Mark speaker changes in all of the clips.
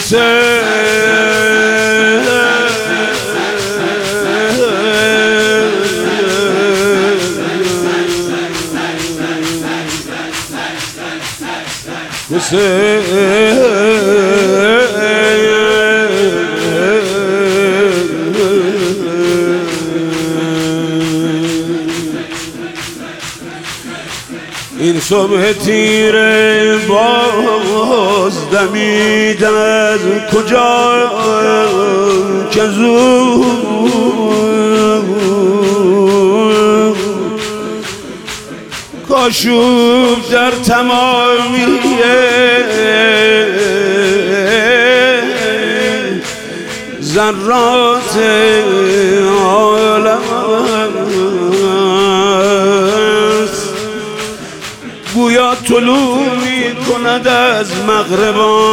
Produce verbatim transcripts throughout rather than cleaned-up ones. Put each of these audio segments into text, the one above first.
Speaker 1: این صبح تیره باز دمید از کجا که زود کاشوب در تمامی ذرات عالم است، گویا طلوع می کند از مغرب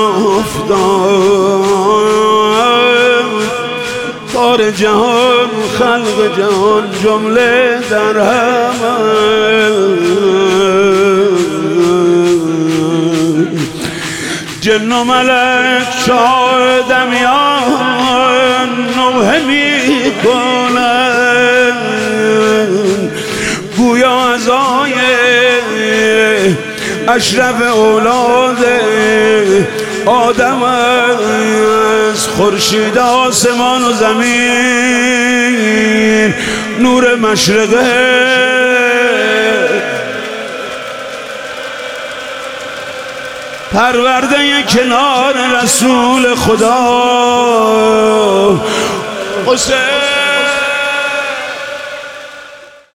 Speaker 1: آفتاب. کار جهان خلق جهان جمله در هم، جن و ملک شادمیان نوحه می کنند، گویا عزای اشرف اولاد آدم از خورشید آسمان و زمین نور مشرقه. پرورده کنار رسول خدا حسین